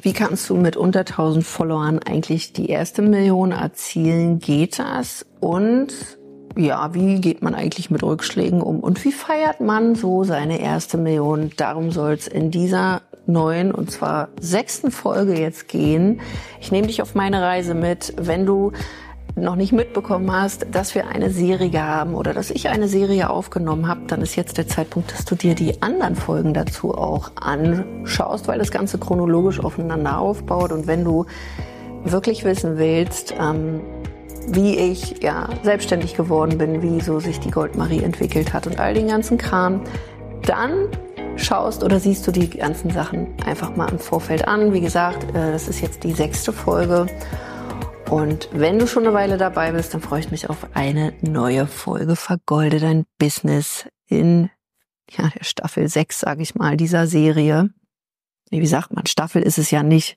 Wie kannst du mit unter 1000 Followern eigentlich die erste Million erzielen? Geht das? Und ja, wie geht man eigentlich mit Rückschlägen um? Und wie feiert man so seine erste Million? Darum soll es in dieser neuen, und zwar 6. Folge jetzt gehen. Ich nehme dich auf meine Reise mit. Wenn du noch nicht mitbekommen hast, dass wir eine Serie haben oder dass ich eine Serie aufgenommen habe, dann ist jetzt der Zeitpunkt, dass du dir die anderen Folgen dazu auch anschaust, weil das Ganze chronologisch aufeinander aufbaut. Und wenn du wirklich wissen willst, wie ich selbstständig geworden bin, wie so sich die Goldmarie entwickelt hat und all den ganzen Kram, dann schaust oder siehst du die ganzen Sachen einfach mal im Vorfeld an. Wie gesagt, das ist jetzt die 6. Folge. Und wenn du schon eine Weile dabei bist, dann freue ich mich auf eine neue Folge Vergolde dein Business in der Staffel 6, sage ich mal, dieser Serie. Wie sagt man, Staffel ist es ja nicht,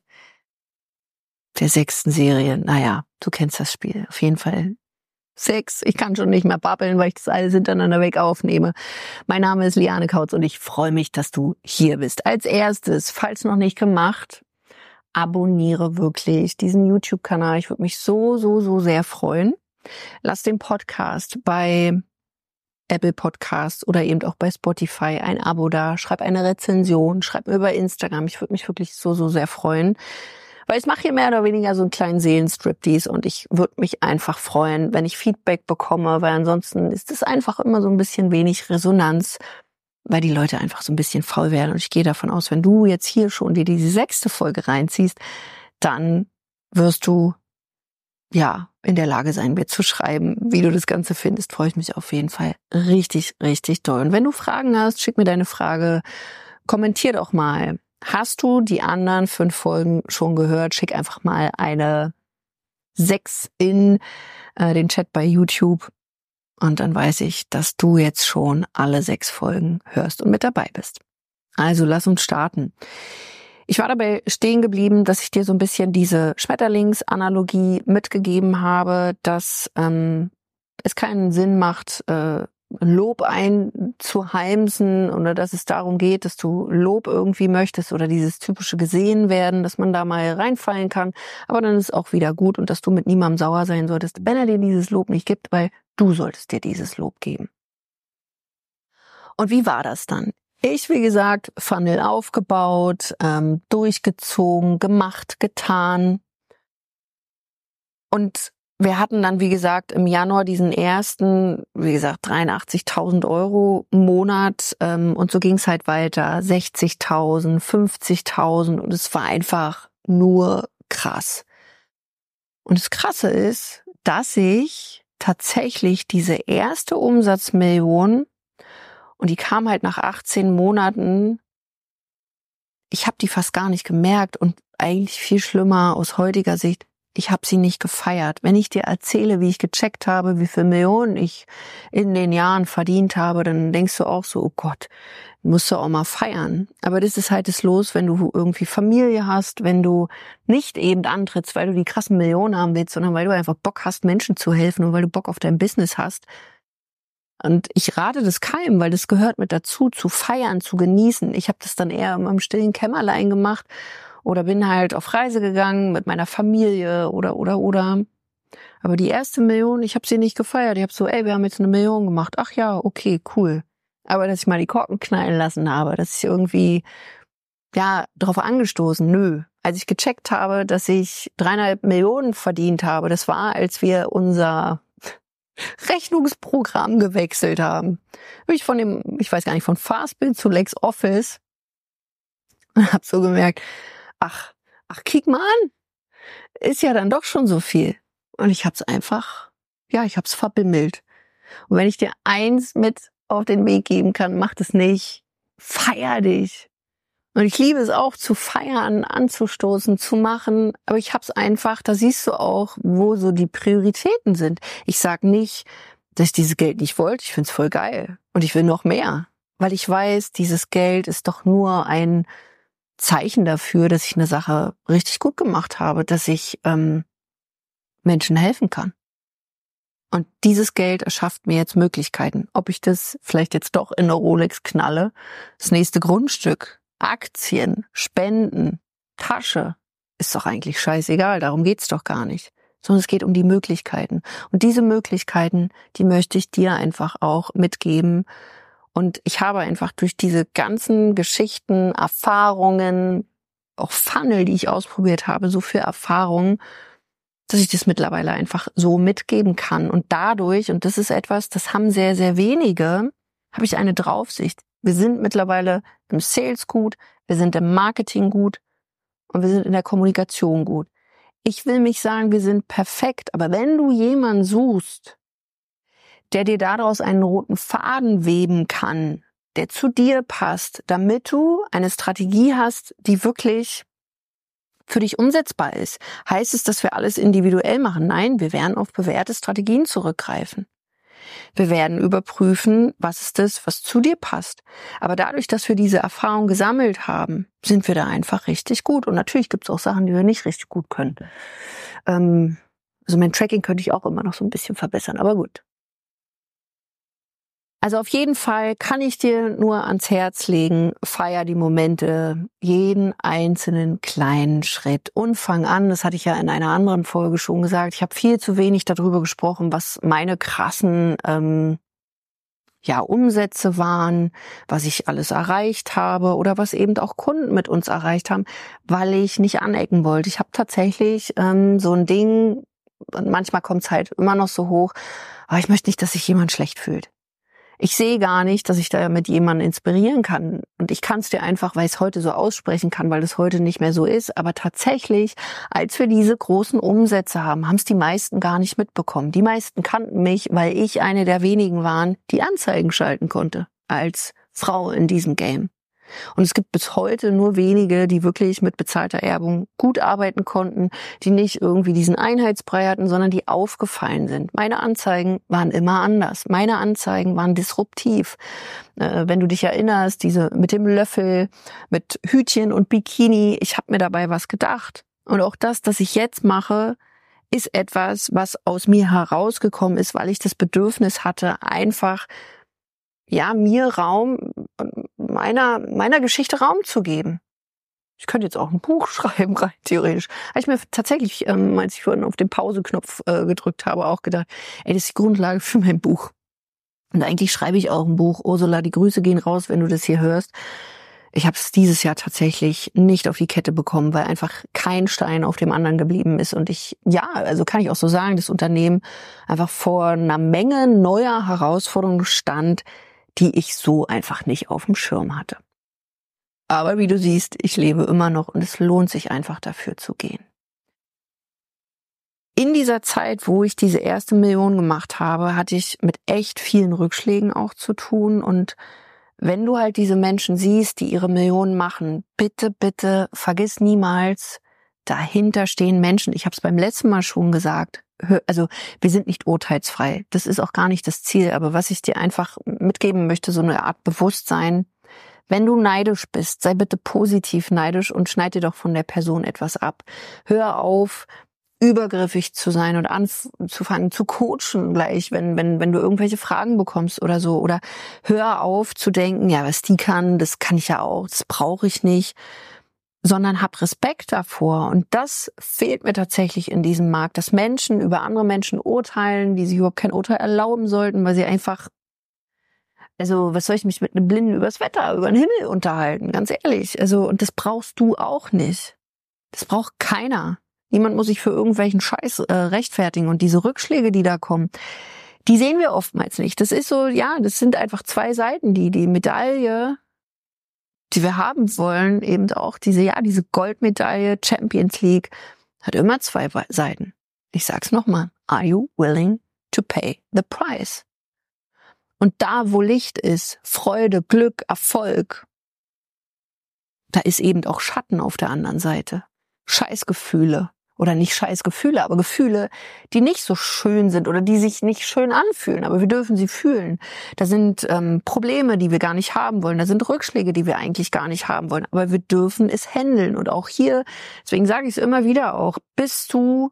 der 6. Serie. Naja, du kennst das Spiel. Auf jeden Fall 6. Ich kann schon nicht mehr babbeln, weil ich das alles hintereinander weg aufnehme. Mein Name ist Liane Kautz und ich freue mich, dass du hier bist. Als erstes, falls noch nicht gemacht, abonniere wirklich diesen YouTube-Kanal. Ich würde mich so sehr freuen. Lass den Podcast bei Apple Podcasts oder eben auch bei Spotify ein Abo da. Schreib eine Rezension, schreib mir über Instagram. Ich würde mich wirklich so sehr freuen. Weil ich mache hier mehr oder weniger so einen kleinen Seelenstriptease und ich würde mich einfach freuen, wenn ich Feedback bekomme, weil ansonsten ist es einfach immer so ein bisschen wenig Resonanz, weil die Leute einfach so ein bisschen faul werden. Und ich gehe davon aus, wenn du jetzt hier schon dir diese 6. Folge reinziehst, dann wirst du in der Lage sein, mir zu schreiben, wie du das Ganze findest. Freue ich mich auf jeden Fall richtig doll. Und wenn du Fragen hast, schick mir deine Frage, kommentier doch mal. Hast du die anderen 5 Folgen schon gehört? Schick einfach mal eine 6 in den Chat bei YouTube. Und dann weiß ich, dass du jetzt schon alle 6 Folgen hörst und mit dabei bist. Also lass uns starten. Ich war dabei stehen geblieben, dass ich dir so ein bisschen diese Schmetterlingsanalogie mitgegeben habe, dass es keinen Sinn macht, Lob einzuheimsen oder dass es darum geht, dass du Lob irgendwie möchtest oder dieses typische gesehen werden, dass man da mal reinfallen kann. Aber dann ist es auch wieder gut und dass du mit niemandem sauer sein solltest, wenn er dir dieses Lob nicht gibt, weil du solltest dir dieses Lob geben. Und wie war das dann? Ich, wie gesagt, Funnel aufgebaut, durchgezogen, gemacht, getan. Und wir hatten dann, wie gesagt, im Januar diesen ersten, 83.000 Euro im Monat. Und so ging es halt weiter. 60.000, 50.000. Und es war einfach nur krass. Und das Krasse ist, dass ich tatsächlich diese erste Umsatzmillion, und die kam halt nach 18 Monaten, ich habe die fast gar nicht gemerkt und eigentlich viel schlimmer aus heutiger Sicht, ich habe sie nicht gefeiert. Wenn ich dir erzähle, wie ich gecheckt habe, wie viel Millionen ich in den Jahren verdient habe, dann denkst du auch so, oh Gott, musst du auch mal feiern. Aber das ist halt das Los, wenn du irgendwie Familie hast, wenn du nicht eben antrittst, weil du die krassen Millionen haben willst, sondern weil du einfach Bock hast, Menschen zu helfen und weil du Bock auf dein Business hast. Und ich rate das keinem, weil das gehört mit dazu, zu feiern, zu genießen. Ich habe das dann eher im stillen Kämmerlein gemacht oder bin halt auf Reise gegangen mit meiner Familie oder. Aber die erste Million, ich habe sie nicht gefeiert. Ich habe so, wir haben jetzt 1 Million gemacht. Ach ja, okay, cool. Aber dass ich mal die Korken knallen lassen habe, dass ich irgendwie, drauf angestoßen, nö. Als ich gecheckt habe, dass ich 3,5 Millionen verdient habe, das war, als wir unser Rechnungsprogramm gewechselt haben. Bin ich von Fastbill zu LexOffice und habe so gemerkt, ach, kick mal an, ist ja dann doch schon so viel. Und ich habe es einfach, ich habe es verbimmelt. Und wenn ich dir eins mit auf den Weg geben kann, mach es nicht. Feier dich. Und ich liebe es auch zu feiern, anzustoßen, zu machen. Aber ich hab's einfach, da siehst du auch, wo so die Prioritäten sind. Ich sag nicht, dass ich dieses Geld nicht wollte. Ich find's voll geil. Und ich will noch mehr. Weil ich weiß, dieses Geld ist doch nur ein Zeichen dafür, dass ich eine Sache richtig gut gemacht habe, dass ich Menschen helfen kann. Und dieses Geld erschafft mir jetzt Möglichkeiten. Ob ich das vielleicht jetzt doch in eine Rolex knalle, das nächste Grundstück, Aktien, Spenden, Tasche, ist doch eigentlich scheißegal, darum geht's doch gar nicht. Sondern es geht um die Möglichkeiten. Und diese Möglichkeiten, die möchte ich dir einfach auch mitgeben. Und ich habe einfach durch diese ganzen Geschichten, Erfahrungen, auch Funnel, die ich ausprobiert habe, so viel Erfahrung, dass ich das mittlerweile einfach so mitgeben kann. Und dadurch, und das ist etwas, das haben sehr, sehr wenige, habe ich eine Draufsicht. Wir sind mittlerweile im Sales gut, wir sind im Marketing gut und wir sind in der Kommunikation gut. Ich will nicht sagen, wir sind perfekt, aber wenn du jemanden suchst, der dir daraus einen roten Faden weben kann, der zu dir passt, damit du eine Strategie hast, die wirklich für dich umsetzbar ist. Heißt es, dass wir alles individuell machen? Nein, wir werden auf bewährte Strategien zurückgreifen. Wir werden überprüfen, was ist das, was zu dir passt. Aber dadurch, dass wir diese Erfahrung gesammelt haben, sind wir da einfach richtig gut. Und natürlich gibt es auch Sachen, die wir nicht richtig gut können. Also mein Tracking könnte ich auch immer noch so ein bisschen verbessern, aber gut. Also auf jeden Fall kann ich dir nur ans Herz legen, feier die Momente, jeden einzelnen kleinen Schritt und fang an, das hatte ich ja in einer anderen Folge schon gesagt, ich habe viel zu wenig darüber gesprochen, was meine krassen Umsätze waren, was ich alles erreicht habe oder was eben auch Kunden mit uns erreicht haben, weil ich nicht anecken wollte. Ich habe tatsächlich so ein Ding, und manchmal kommt es halt immer noch so hoch, aber ich möchte nicht, dass sich jemand schlecht fühlt. Ich sehe gar nicht, dass ich da mit jemandem inspirieren kann. Und ich kann es dir einfach, weil ich es heute so aussprechen kann, weil es heute nicht mehr so ist. Aber tatsächlich, als wir diese großen Umsätze haben es die meisten gar nicht mitbekommen. Die meisten kannten mich, weil ich eine der wenigen waren, die Anzeigen schalten konnte als Frau in diesem Game. Und es gibt bis heute nur wenige, die wirklich mit bezahlter Werbung gut arbeiten konnten, die nicht irgendwie diesen Einheitsbrei hatten, sondern die aufgefallen sind. Meine Anzeigen waren immer anders. Meine Anzeigen waren disruptiv. Wenn du dich erinnerst, diese mit dem Löffel, mit Hütchen und Bikini, ich habe mir dabei was gedacht. Und auch das ich jetzt mache, ist etwas, was aus mir herausgekommen ist, weil ich das Bedürfnis hatte, einfach mir Raum, meiner Geschichte Raum zu geben. Ich könnte jetzt auch ein Buch schreiben, rein theoretisch. Habe ich mir tatsächlich, als ich vorhin auf den Pause-Knopf gedrückt habe, auch gedacht, das ist die Grundlage für mein Buch. Und eigentlich schreibe ich auch ein Buch. Ursula, die Grüße gehen raus, wenn du das hier hörst. Ich habe es dieses Jahr tatsächlich nicht auf die Kette bekommen, weil einfach kein Stein auf dem anderen geblieben ist. Und also kann ich auch so sagen, das Unternehmen einfach vor einer Menge neuer Herausforderungen stand, die ich so einfach nicht auf dem Schirm hatte. Aber wie du siehst, ich lebe immer noch und es lohnt sich einfach dafür zu gehen. In dieser Zeit, wo ich diese erste Million gemacht habe, hatte ich mit echt vielen Rückschlägen auch zu tun. Und wenn du halt diese Menschen siehst, die ihre Millionen machen, bitte, bitte vergiss niemals, dahinter stehen Menschen. Ich habe es beim letzten Mal schon gesagt. Also wir sind nicht urteilsfrei. Das ist auch gar nicht das Ziel. Aber was ich dir einfach mitgeben möchte, so eine Art Bewusstsein. Wenn du neidisch bist, sei bitte positiv neidisch und schneid dir doch von der Person etwas ab. Hör auf, übergriffig zu sein und anzufangen zu coachen gleich, wenn du irgendwelche Fragen bekommst oder so. Oder hör auf zu denken, ja, was die kann, das kann ich ja auch, das brauche ich nicht. Sondern hab Respekt davor. Und das fehlt mir tatsächlich in diesem Markt, dass Menschen über andere Menschen urteilen, die sich überhaupt kein Urteil erlauben sollten, weil sie einfach, also was soll ich mich mit einem Blinden übers Wetter, über den Himmel unterhalten, ganz ehrlich. Also, und das brauchst du auch nicht. Das braucht keiner. Niemand muss sich für irgendwelchen Scheiß rechtfertigen. Und diese Rückschläge, die da kommen, die sehen wir oftmals nicht. Das ist so, das sind einfach zwei Seiten, die Medaille, die wir haben wollen, eben auch diese Goldmedaille Champions League hat immer zwei Seiten. Ich sag's nochmal. Are you willing to pay the price? Und da, wo Licht ist, Freude, Glück, Erfolg, da ist eben auch Schatten auf der anderen Seite. Scheißgefühle. Oder nicht Scheißgefühle, aber Gefühle, die nicht so schön sind oder die sich nicht schön anfühlen, aber wir dürfen sie fühlen. Da sind Probleme, die wir gar nicht haben wollen. Da sind Rückschläge, die wir eigentlich gar nicht haben wollen. Aber wir dürfen es handeln. Und auch hier, deswegen sage ich es immer wieder auch, bist du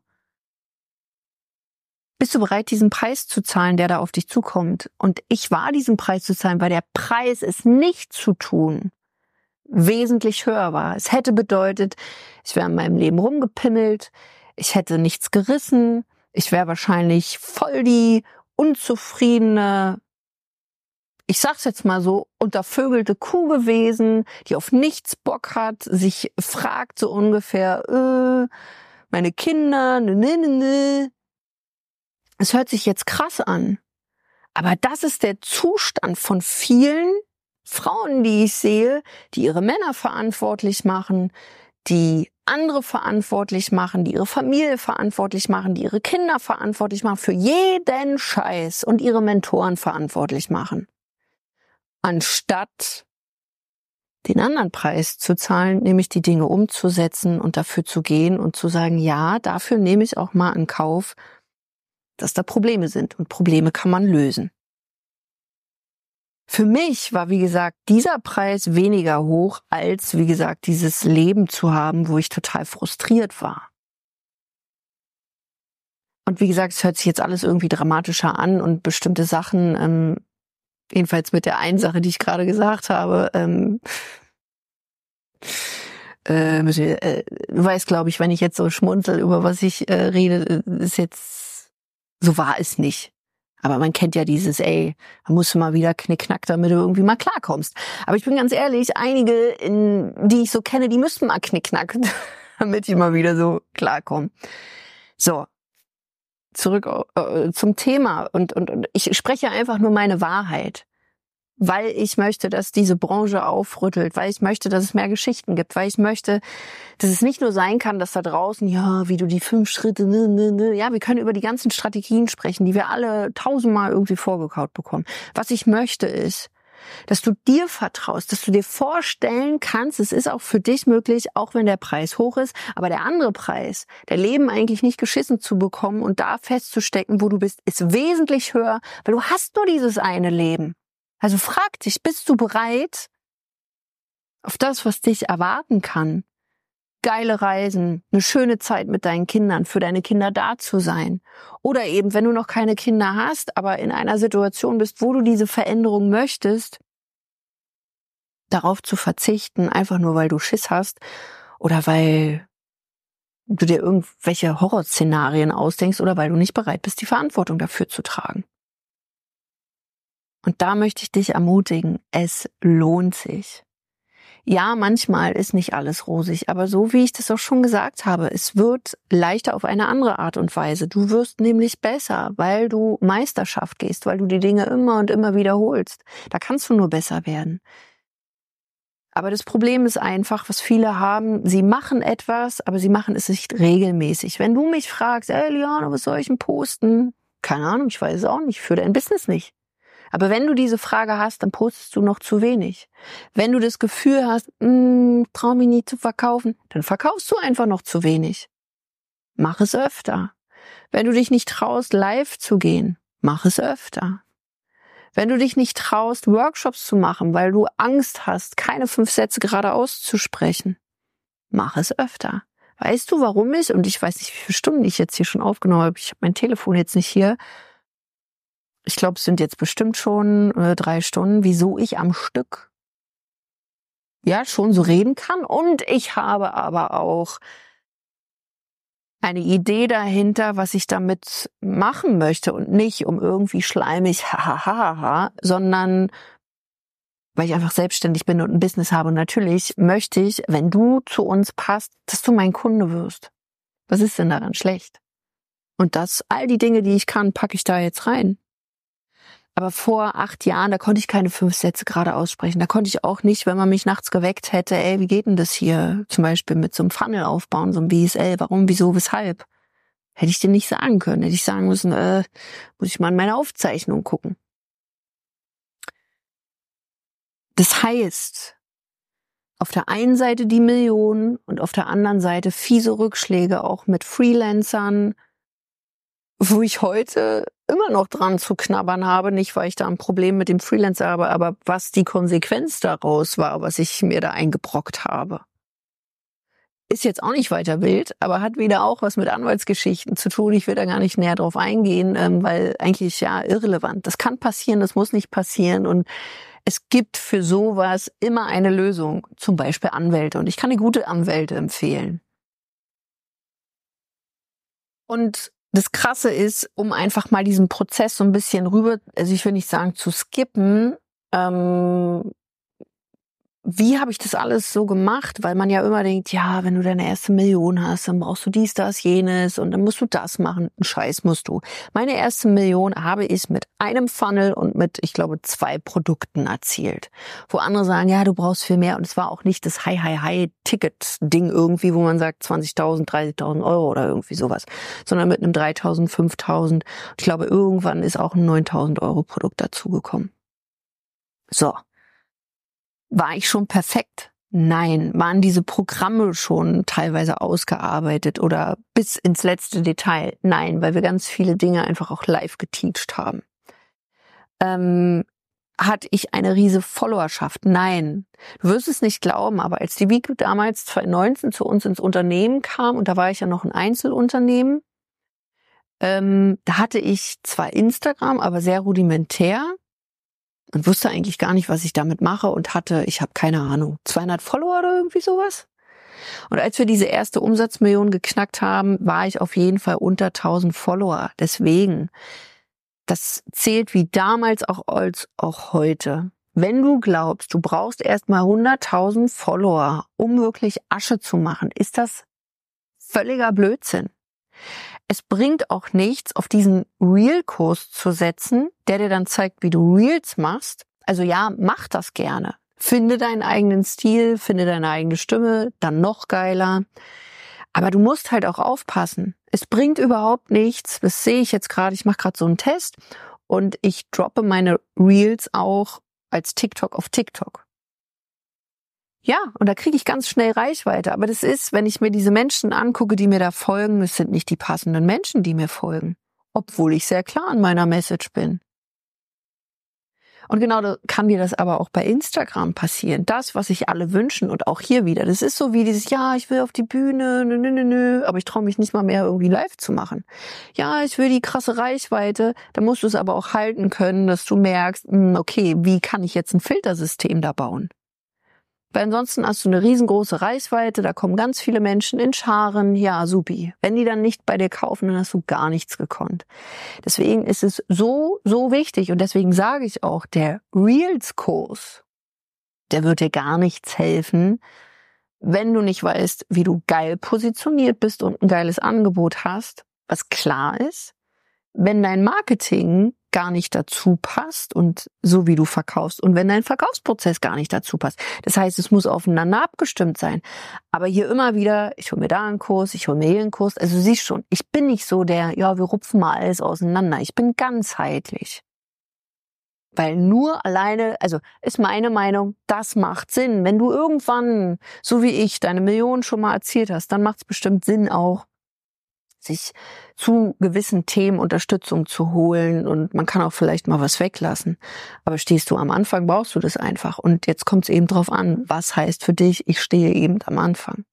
bereit, diesen Preis zu zahlen, der da auf dich zukommt? Und ich war diesen Preis zu zahlen, weil der Preis, es nicht zu tun, wesentlich höher war. Es hätte bedeutet, ich wäre in meinem Leben rumgepimmelt, ich hätte nichts gerissen, ich wäre wahrscheinlich voll die unzufriedene, ich sag's jetzt mal so, untervögelte Kuh gewesen, die auf nichts Bock hat, sich fragt so ungefähr, meine Kinder, ne. Es hört sich jetzt krass an, aber das ist der Zustand von vielen Frauen, die ich sehe, die ihre Männer verantwortlich machen, die andere verantwortlich machen, die ihre Familie verantwortlich machen, die ihre Kinder verantwortlich machen, für jeden Scheiß und ihre Mentoren verantwortlich machen. Anstatt den anderen Preis zu zahlen, nämlich die Dinge umzusetzen und dafür zu gehen und zu sagen, ja, dafür nehme ich auch mal in Kauf, dass da Probleme sind und Probleme kann man lösen. Für mich war, wie gesagt, dieser Preis weniger hoch, als, wie gesagt, dieses Leben zu haben, wo ich total frustriert war. Und wie gesagt, es hört sich jetzt alles irgendwie dramatischer an und bestimmte Sachen, jedenfalls mit der einen Sache, die ich gerade gesagt habe, du weißt, glaube ich, wenn ich jetzt so schmunzel, über was ich rede, ist jetzt, so war es nicht. Aber man kennt ja dieses, man muss mal wieder knickknack, damit du irgendwie mal klarkommst. Aber ich bin ganz ehrlich, einige, die ich so kenne, die müssten mal knickknack, damit ich mal wieder so klarkomme. So, zurück zum Thema. Und ich spreche einfach nur meine Wahrheit. Weil ich möchte, dass diese Branche aufrüttelt, weil ich möchte, dass es mehr Geschichten gibt, weil ich möchte, dass es nicht nur sein kann, dass da draußen, ja, wie du die 5 Schritte, ja, wir können über die ganzen Strategien sprechen, die wir alle 1000-mal irgendwie vorgekaut bekommen. Was ich möchte ist, dass du dir vertraust, dass du dir vorstellen kannst, es ist auch für dich möglich, auch wenn der Preis hoch ist, aber der andere Preis, der Leben eigentlich nicht geschissen zu bekommen und da festzustecken, wo du bist, ist wesentlich höher, weil du hast nur dieses eine Leben. Also frag dich, bist du bereit auf das, was dich erwarten kann? Geile Reisen, eine schöne Zeit mit deinen Kindern, für deine Kinder da zu sein. Oder eben, wenn du noch keine Kinder hast, aber in einer Situation bist, wo du diese Veränderung möchtest, darauf zu verzichten, einfach nur, weil du Schiss hast oder weil du dir irgendwelche Horrorszenarien ausdenkst oder weil du nicht bereit bist, die Verantwortung dafür zu tragen. Und da möchte ich dich ermutigen, es lohnt sich. Ja, manchmal ist nicht alles rosig, aber so wie ich das auch schon gesagt habe, es wird leichter auf eine andere Art und Weise. Du wirst nämlich besser, weil du Meisterschaft gehst, weil du die Dinge immer und immer wiederholst. Da kannst du nur besser werden. Aber das Problem ist einfach, was viele haben, sie machen etwas, aber sie machen es nicht regelmäßig. Wenn du mich fragst, Liana, was soll ich denn posten? Keine Ahnung, ich weiß es auch nicht, für dein Business nicht. Aber wenn du diese Frage hast, dann postest du noch zu wenig. Wenn du das Gefühl hast, trau mich nie zu verkaufen, dann verkaufst du einfach noch zu wenig. Mach es öfter. Wenn du dich nicht traust, live zu gehen, mach es öfter. Wenn du dich nicht traust, Workshops zu machen, weil du Angst hast, keine 5 Sätze gerade auszusprechen, mach es öfter. Weißt du, warum und ich weiß nicht, wie viele Stunden ich jetzt hier schon aufgenommen habe, ich habe mein Telefon jetzt nicht hier, ich glaube, es sind jetzt bestimmt schon 3 Stunden, wieso ich am Stück ja schon so reden kann. Und ich habe aber auch eine Idee dahinter, was ich damit machen möchte. Und nicht um irgendwie schleimig, sondern weil ich einfach selbstständig bin und ein Business habe. Und natürlich möchte ich, wenn du zu uns passt, dass du mein Kunde wirst. Was ist denn daran schlecht? Und all die Dinge, die ich kann, packe ich da jetzt rein. Aber vor 8 Jahren, da konnte ich keine 5 Sätze gerade aussprechen. Da konnte ich auch nicht, wenn man mich nachts geweckt hätte, wie geht denn das hier? Zum Beispiel mit so einem Funnel aufbauen, so einem BSL. Warum, wieso, weshalb? Hätte ich dir nicht sagen können. Hätte ich sagen müssen, muss ich mal in meine Aufzeichnung gucken. Das heißt, auf der einen Seite die Millionen und auf der anderen Seite fiese Rückschläge auch mit Freelancern, wo ich heute immer noch dran zu knabbern habe, nicht weil ich da ein Problem mit dem Freelancer habe, aber was die Konsequenz daraus war, was ich mir da eingebrockt habe. Ist jetzt auch nicht weiter wild, aber hat wieder auch was mit Anwaltsgeschichten zu tun. Ich will da gar nicht näher drauf eingehen, weil eigentlich ja irrelevant. Das kann passieren, das muss nicht passieren und Es gibt für sowas immer eine Lösung, zum Beispiel Anwälte. Und ich kann dir gute Anwälte empfehlen. Und das Krasse ist, um einfach mal diesen Prozess so ein bisschen rüber, also ich will nicht sagen zu skippen, wie habe ich das alles so gemacht? Weil man ja immer denkt, ja, wenn du deine erste Million hast, dann brauchst du dies, das, jenes und dann musst du das machen. Einen Scheiß musst du. Meine erste Million habe ich mit einem Funnel und mit, ich glaube, 2 Produkten erzielt. Wo andere sagen, ja, du brauchst viel mehr. Und es war auch nicht das High-Ticket-Ding irgendwie, wo man sagt 20.000, 30.000 Euro oder irgendwie sowas. Sondern mit einem 3.000, 5.000. Ich glaube, irgendwann ist auch ein 9.000 Euro Produkt dazugekommen. So. War ich schon perfekt? Nein. Waren diese Programme schon teilweise ausgearbeitet oder bis ins letzte Detail? Nein, weil wir ganz viele Dinge einfach auch live geteacht haben. Hatte ich eine riese Followerschaft? Nein. Du wirst es nicht glauben, aber als die Vico damals 2019 zu uns ins Unternehmen kam, und da war ich ja noch ein Einzelunternehmen, da hatte ich zwar Instagram, aber sehr rudimentär. Und wusste eigentlich gar nicht, was ich damit mache und hatte, ich habe keine Ahnung, 200 Follower oder irgendwie sowas. Und als wir diese erste Umsatzmillion geknackt haben, war ich auf jeden Fall unter 1.000 Follower. Deswegen, das zählt wie damals auch als auch heute. Wenn du glaubst, du brauchst erstmal 100.000 Follower, um wirklich Asche zu machen, ist das völliger Blödsinn. Es bringt auch nichts, auf diesen Reel-Kurs zu setzen, der dir dann zeigt, wie du Reels machst. Also ja, mach das gerne. Finde deinen eigenen Stil, finde deine eigene Stimme, dann noch geiler. Aber du musst halt auch aufpassen. Es bringt überhaupt nichts, das sehe ich jetzt gerade, ich mache gerade so einen Test und ich droppe meine Reels auch als TikTok auf TikTok. Ja, und da kriege ich ganz schnell Reichweite. Aber das ist, wenn ich mir diese Menschen angucke, die mir da folgen, das sind nicht die passenden Menschen, die mir folgen. Obwohl ich sehr klar in meiner Message bin. Und genau da kann dir das aber auch bei Instagram passieren. Das, was sich alle wünschen und auch hier wieder. Das ist so wie dieses, ja, ich will auf die Bühne, aber ich traue mich nicht mal mehr irgendwie live zu machen. Ja, ich will die krasse Reichweite. Da musst du es aber auch halten können, dass du merkst, okay, wie kann ich jetzt ein Filtersystem da bauen? Weil ansonsten hast du eine riesengroße Reichweite, da kommen ganz viele Menschen in Scharen, ja, supi. Wenn die dann nicht bei dir kaufen, dann hast du gar nichts gekonnt. Deswegen ist es so wichtig und deswegen sage ich auch, der Reels-Kurs, der wird dir gar nichts helfen, wenn du nicht weißt, wie du geil positioniert bist und ein geiles Angebot hast, was klar ist. Wenn dein Marketing gar nicht dazu passt und so wie du verkaufst und wenn dein Verkaufsprozess gar nicht dazu passt. Das heißt, es muss aufeinander abgestimmt sein. Aber hier immer wieder, ich hole mir da einen Kurs, ich hole mir hier einen Kurs. Also du siehst schon, ich bin nicht so der, ja, wir rupfen mal alles auseinander. Ich bin ganzheitlich. Weil nur alleine, also ist meine Meinung, das macht Sinn. Wenn du irgendwann, so wie ich, deine Millionen schon mal erzielt hast, dann macht es bestimmt Sinn auch, sich zu gewissen Themen Unterstützung zu holen und man kann auch vielleicht mal was weglassen. Aber stehst du am Anfang, brauchst du das einfach. Und jetzt kommt es eben drauf an, was heißt für dich, ich stehe eben am Anfang.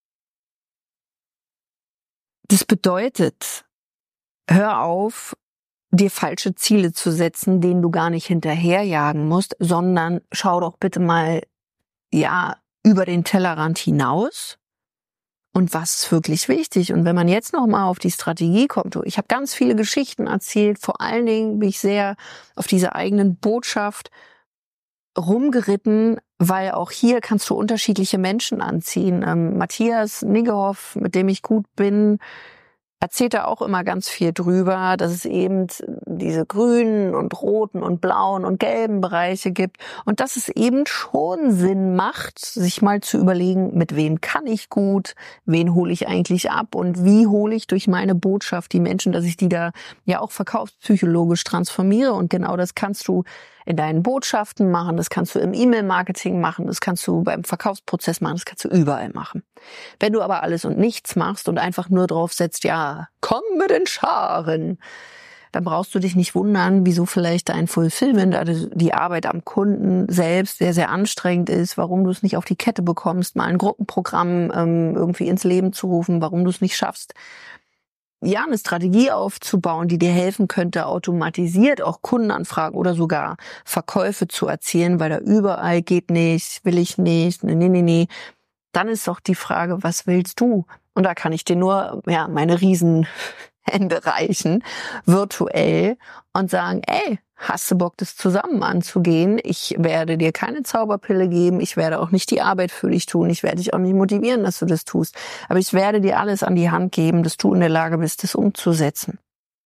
Das bedeutet, hör auf, dir falsche Ziele zu setzen, denen du gar nicht hinterherjagen musst, sondern schau doch bitte mal, ja, über den Tellerrand hinaus. Und was ist wirklich wichtig? Und wenn man jetzt noch mal auf die Strategie kommt, ich habe ganz viele Geschichten erzählt, vor allen Dingen bin ich sehr auf diese eigenen Botschaft rumgeritten, weil auch hier kannst du unterschiedliche Menschen anziehen. Matthias Niggehoff, mit dem ich gut bin, erzählt da auch immer ganz viel drüber, dass es eben diese grünen und roten und blauen und gelben Bereiche gibt und dass es eben schon Sinn macht, sich mal zu überlegen, mit wem kann ich gut, wen hole ich eigentlich ab und wie hole ich durch meine Botschaft die Menschen, dass ich die da ja auch verkaufspsychologisch transformiere und genau das kannst du in deinen Botschaften machen, das kannst du im E-Mail-Marketing machen, das kannst du beim Verkaufsprozess machen, das kannst du überall machen. Wenn du aber alles und nichts machst und einfach nur drauf setzt, ja, komm mit den Scharen, dann brauchst du dich nicht wundern, wieso vielleicht dein Fulfillment, also die Arbeit am Kunden selbst sehr, sehr anstrengend ist, warum du es nicht auf die Kette bekommst, mal ein Gruppenprogramm irgendwie ins Leben zu rufen, warum du es nicht schaffst, eine Strategie aufzubauen, die dir helfen könnte, automatisiert auch Kundenanfragen oder sogar Verkäufe zu erzielen, weil da überall geht nicht, will ich nicht, nee. Dann ist doch die Frage, was willst du? Und da kann ich dir nur meine Riesenhände reichen, virtuell, und sagen, ey, hast du Bock, das zusammen anzugehen? Ich werde dir keine Zauberpille geben, ich werde auch nicht die Arbeit für dich tun, ich werde dich auch nicht motivieren, dass du das tust, aber ich werde dir alles an die Hand geben, dass du in der Lage bist, das umzusetzen.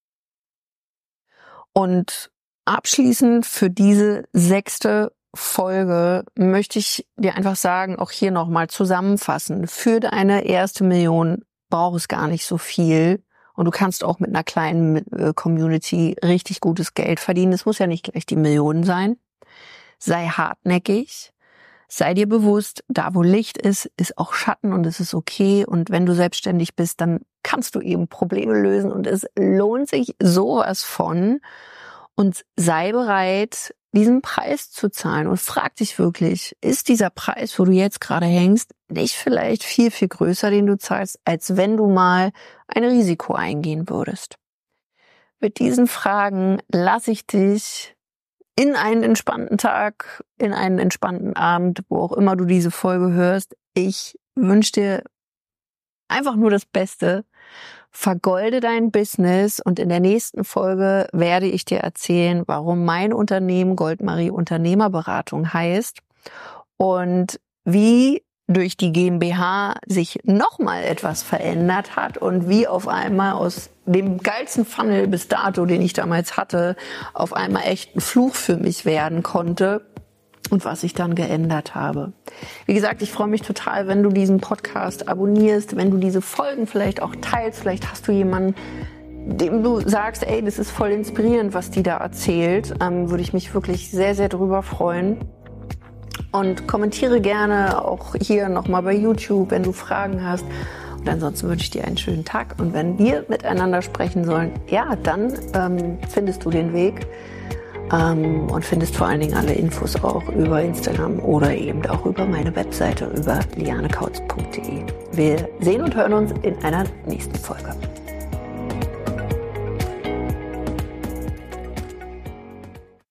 Und abschließend für diese 6. Folge möchte ich dir einfach sagen, auch hier nochmal zusammenfassen. Für deine erste Million braucht es gar nicht so viel. Und du kannst auch mit einer kleinen Community richtig gutes Geld verdienen. Es muss ja nicht gleich die Million sein. Sei hartnäckig. Sei dir bewusst, da wo Licht ist, ist auch Schatten und es ist okay. Und wenn du selbstständig bist, dann kannst du eben Probleme lösen und es lohnt sich sowas von. Und sei bereit, diesen Preis zu zahlen, und frag dich wirklich, ist dieser Preis, wo du jetzt gerade hängst, nicht vielleicht viel, viel größer, den du zahlst, als wenn du mal ein Risiko eingehen würdest? Mit diesen Fragen lasse ich dich in einen entspannten Tag, in einen entspannten Abend, wo auch immer du diese Folge hörst. Ich wünsche dir einfach nur das Beste. Vergolde dein Business, und in der nächsten Folge werde ich dir erzählen, warum mein Unternehmen Goldmarie Unternehmerberatung heißt und wie durch die GmbH sich nochmal etwas verändert hat und wie auf einmal aus dem geilsten Funnel bis dato, den ich damals hatte, auf einmal echt ein Fluch für mich werden konnte. Und was ich dann geändert habe. Wie gesagt, ich freue mich total, wenn du diesen Podcast abonnierst, wenn du diese Folgen vielleicht auch teilst. Vielleicht hast du jemanden, dem du sagst, ey, das ist voll inspirierend, was die da erzählt. Würde ich mich wirklich sehr, sehr drüber freuen. Und kommentiere gerne auch hier nochmal bei YouTube, wenn du Fragen hast. Und ansonsten wünsche ich dir einen schönen Tag. Und wenn wir miteinander sprechen sollen, dann findest du den Weg. Und findest vor allen Dingen alle Infos auch über Instagram oder eben auch über meine Webseite über lianekautz.de. Wir sehen und hören uns in einer nächsten Folge.